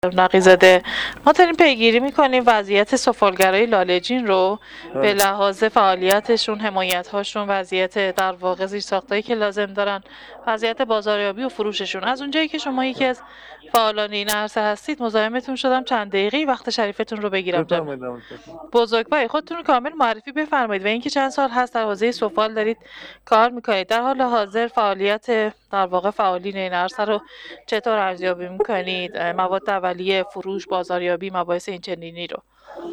نقی‌زاده، ما داریم پیگیری میکنیم وضعیت سفالگرای لاله‌جین رو به لحاظ فعالیتشون، حمایت‌هاشون، وضعیت در واقع زیرساختایی که لازم دارن، وضعیت بازاریابی و فروششون. از اونجایی که شما یکی از فعالان این عرصه هستید مزاحمتون شدم چند دقیقه‌ای وقت شریفتون رو بگیرم. بزرگوار خودتون رو کامل معرفی بفرمایید و اینکه چند سال هست در حوزه سفال دارید کار میکنید. در حال حاضر فعالیت در واقع فعالین این عرصه رو چطور ارزیابی میکنید؟ مواد اولیه، فروش، بازاریابی، مباحث این چنینی رو.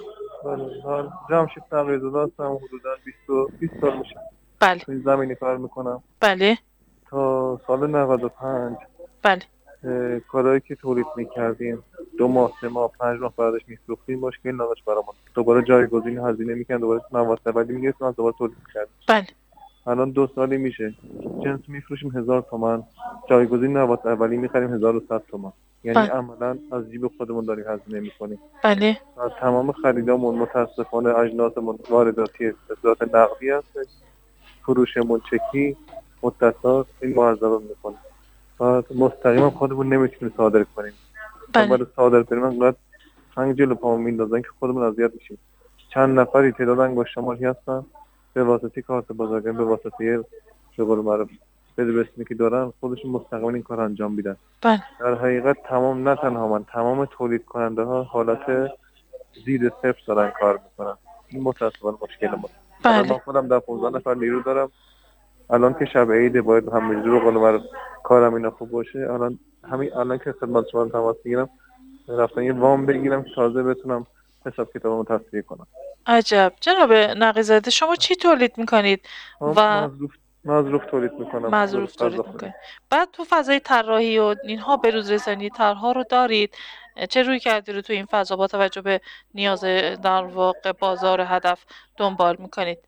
بله، جمشید تقی‌زاده هستم. حدوداً 20 سال میشه بله. توی زمینی کار میکنم. بله. تا سال 95 بله. کارهایی که تولید میکردیم 2 ماه 3 ماه 5 ماه بعدش میفروختیم مشکل نداشت برامون. دوباره جایگزین هزینه میکنن، دوباره مواد اولیه میگرفتیم، دوباره تولید میکردیم. بله. الان 2 سالی میشه جنس میفروشیم 1000 تومان، جایگزین مواد اولیه میخریم 1100 تومان. یعنی بله. عملاً از جیب خودمون داریم هزینه میکنیم. بله. از تمام خریدامون متاسفانه اجناسمون وارداتی به صورت نقدی هست. فروشمون چکی مدت‌ها این محاسبه میکنه. بعد مستقیما خودمون نمیتونیم صادر کنیم. بله. بعد صادر کنیم انقدر سنگ جلو پامون میندازن که خودمون اذیت میشیم. چند نفری تعداد انگشت شماری هستن به واسطه کارت بازرگانی، به واسطه شغل معرف بدبستونی که دارن خودشون مستقیما این کار انجام میدن. بله. در حقیقت تمام، نه تنها من، تمام تولید کننده ها حالت زیر صفر دارن کار میکنن. این متاسفانه مشکل ما. الان من بله. خودم در 15 نفر نیرو دارم. الان که شب عید باید همه جور قول من کارم اینا خوب باشه. همین الان که خدمت شما تماس میگیرم رفتم یه وام بگیرم که تازه بتونم حساب کتابمو تصفیه کنم. عجب. جناب نقی‌زاده، شما چی تولید میکنید و مظروف تولید میکنم. مظروف تولید میکنید؟ بعد تو فضای طراحی و اینها بروز رسانی طرح‌ها رو دارید؟ چه روی کردی رو تو این فضا با توجه به نیاز در واقع بازار هدف دنبال میکنید؟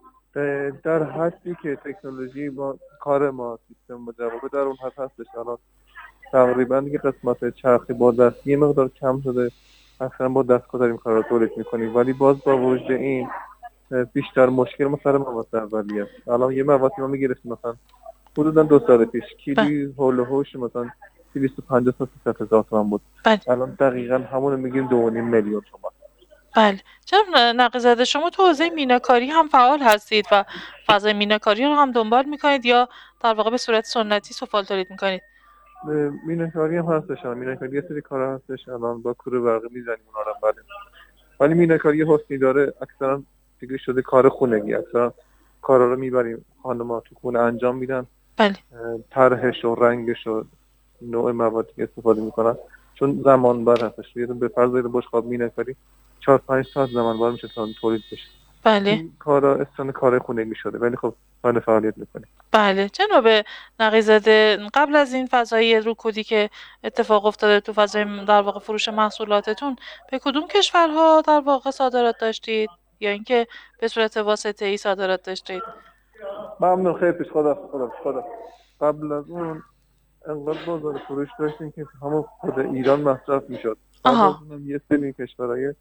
در حدی که تکنولوژی با کار ما سیستم مجوابه در اون حد هستش. الان تقریبا دیگه قسمت چرخی با دست یه مقدار کم شده، اصلا با دستگاه داریم کار رو تولید میکنیم، ولی باز با وجود این بیشتر مشکل ما سر مواد اولیه است. الان یه موادی ما میگرفتیم مثلا حدودا 2 سال پیش کیلویی هول و هوش مثلا 250 تا 300 هزار تومان بود. بله. الان دقیقاً همون رو میگیم 2.5 میلیون تومان. بله. جناب نقی‌زاده، شما تو حوزه میناکاری هم فعال هستید و فضای میناکاری رو هم دنبال میکنید یا در واقع به صورت سنتی سفال تولید میکنید؟ میناکاری هم هستش. میناکاری یه سری کارا هستش الان با کوره برقی میزنیم اونا رو. بله، ولی میناکاری حسنی داره اکثرا دیگه شده کار خونگی. اکثرا کارا رو میبریم خانم‌ها تو خونه انجام میدن. بله. طرحش و رنگش و نوع موادی که استفاده میکنن چون زمان بر هستش. به فرض بشقاب میناکاری 4-5 ساعت زمان بر میشه تا تولید بشه. بله. این کارا اصلا کار خونگی شده، ولی خب بله فعالیت میکنیم. بله. جناب نقی‌زاده، قبل از این فضای رکودی که اتفاق افتاده تو فضای در واقع فروش محصولاتتون به کدوم کشورها در واقع صادرات داشتید یا اینکه به صورت واسطه‌ای صادرات داشتید؟ ممنون، خیلی پیش. خدا قبل از اون انقدر بازار فروش داشتیم که همون خود ایران مصرف میشد. بعد از اونم یه سری کشورهای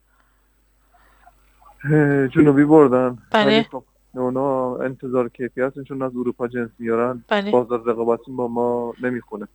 جنوبی بردن. ولی خب اونا انتظار کیفیتشون از اروپا جنس میارن. بازار رقابتی با ما نمیخونه.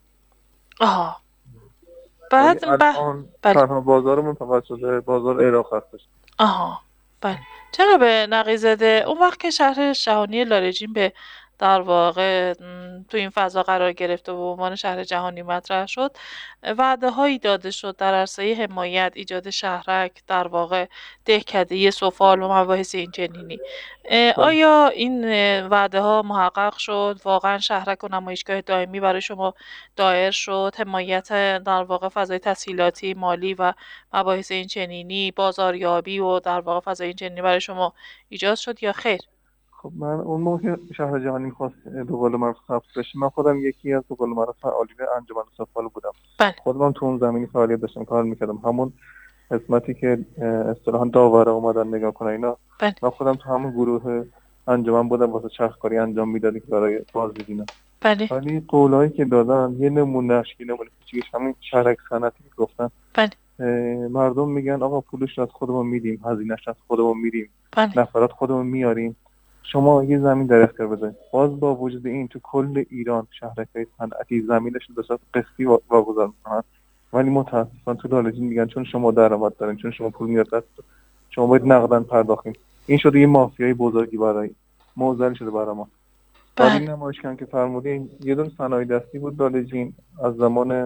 بعد الان تنها بازارمون فقط شده بازار عراق هستش. بله. جناب نقی‌زاده، اون وقت که شهر جهانی لاله‌جین به در واقع تو این فضا قرار گرفت و به عنوان شهر جهانی مطرح شد، وعده هایی داده شد در عرصه حمایت، ایجاد شهرک، در واقع دهکده سفال و مباحث این چنینی. آیا این وعده ها محقق شد؟ واقعا شهرک و نمایشگاه دائمی برای شما دایر شد؟ حمایت در واقع فضای تسهیلاتی، مالی و مباحث این چنینی، بازاریابی و در واقع فضای این چنینی برای شما ایجاد شد یا خیر؟ خب من اون موقع شهر جهانی می‌خواست به قول معروف ثبت بشه، من خودم یکی از به قول معروف فعالین انجمن سفال بودم. خودم تو اون زمینی فعالیت داشتم، کار میکردم. همون قسمتی که اصطلاحاً داوره اومدن نگاه کنن اینا، من خودم تو همون گروه انجمن بودم، واسه چرخکاری انجام میدادیم برای بازدیدینا. ولی قولایی که دادن یه نمونهش کوچیکش همین شهرک صنعتی گفتن. مردم میگن آقا پولش از خودمون میدیم، هزینه‌اش از خودمون میدیم، نفرات خودمون میاریم، شما یه زمین در اختیار بذارید. باز با وجود این تو کل ایران شهرک‌های صنعتی زمینش به صورت قسطی واگذار میکنن. ولی متاسفانه تو لالجین میگن چون شما درآمد دارین، چون شما پول میاد دست، شما باید نقداً پرداختین. این شده یه مافیای بزرگی برای موزل شده برای ما. ولی این نمایشگاه که فرمودین یه دون صنایع دستی بود لالجین، از زمان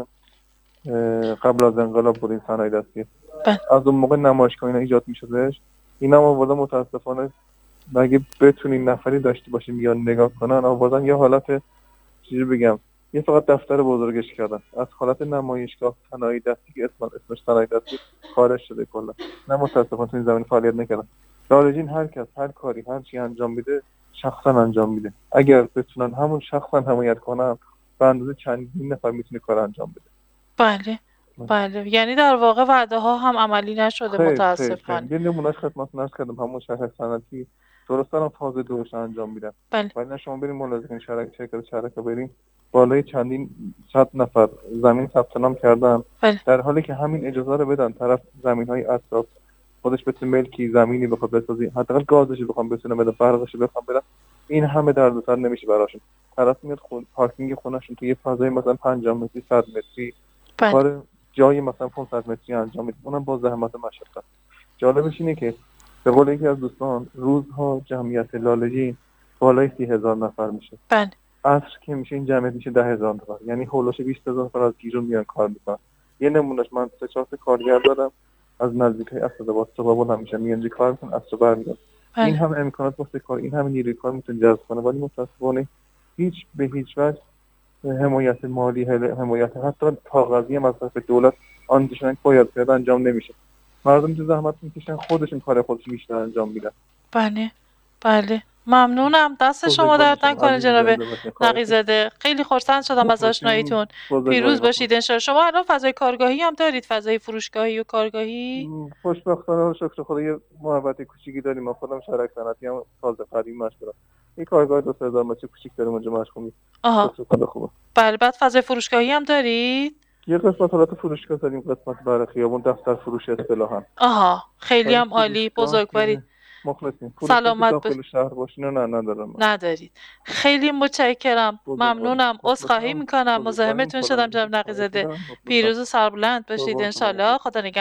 قبل از انقلاب بود این صنایع دستی. از اون موقع نمایشگاه اینا ایجاد میشدش. اینا آوردن متاسفانه اگه بتونین نفری داشته باشیم یا نگاه کنن آوردن یه حالت چیزی بگم، یه فقط دفتر بزرگش کردن، از حالت نمایشگاه صنایع دستی که اسمش صنایع دستی خارج شده کلا. نه متاسفانه تو این زمین فعالیت نکردن. لالجین هر کس هر کاری هر چی انجام میده شخصا انجام میده. اگر بتونن همون شخصا حمایت کنن به اندازه چندین نفر میتونه کار انجام بده. بله بله، یعنی در واقع وعده ها هم عملی نشده متاسفانه. یه نمونهش خدمتتون عرض کردم همون شهر صنعتی درست دارن فاز 2 انجام میدن. بله. ولی شما بریم ملاحظه شرکت بریم بالای چندین صد نفر زمین ثبت نام کردن. بله. در حالی که همین اجازه رو بدن طرف زمین‌های اطراف خودش بتونه ملکی زمینی بخواد بسازی، حداقل گازش رو بخوام بتونه بده، برقش رو بخوام بدن، این همه دردسر نمیشه براشون. طرف میاد پارکینگ خونه‌شون توی فضای مثلا 50 متری 100 متری کار جای مثلا 500 متری انجام میده، اونم با زحمت و مشقت. جالبش اینه که به قول یکی از دوستان روزها جمعیت لالجین بالای 30,000 نفر میشه. بله. عصر که میشه این جمعیت میشه 10,000 نفر، یعنی هولوش 20,000 نفر از گیرون میان کار میکنن. یه نمونهش من 3-4 کارگر دارم از نزدیکای اسدآباد صبح همیشه میان اینجا کار میکنن، عصر برمیگردن. این هم امکانات واسه کار، این هم نیروی کار میتونه جذب کنه، ولی متاسفانه به هیچ وجه حمایت مالی، حمایت حتی کاغذی مصرف دولت آنچنان باید کرد انجام نمیشه. مردم تو زحمت میکشن، خودشون کار خودشون بیشتر انجام میدن. بله بله، ممنونم، دست شما درد نکنه جناب نقی‌زاده، خیلی خرسند شدم از آشناییتون. پیروز باشید انشالله. شما الان فضای کارگاهی هم دارید، فضای فروشگاهی و کارگاهی؟ خوشبختانه شکر خدا یه محبت کوچیکی داریم. من خودم شرکت صنعتی هم تازه قدیم مشغولم. این کارگاه 2000 متری کوچیک داریم اونجا مشغولیم. خوبه. بله، بعد فضای فروشگاهی هم دارید؟ یه قسمت حالت فروشگاه داریم، قسمت برای خیابون دفتر فروش اصطلاحاً. خیلی هم عالی، بزرگوارید. مخلصیم. سلامت داخل شهر باشین نه ندارم. ندارید. خیلی متشکرم، ممنونم، عذرخواهی میکنم، مزاحمتون شدم جناب نقی‌زاده. پیروز و سربلند باشید انشالله. خدا نگهدار.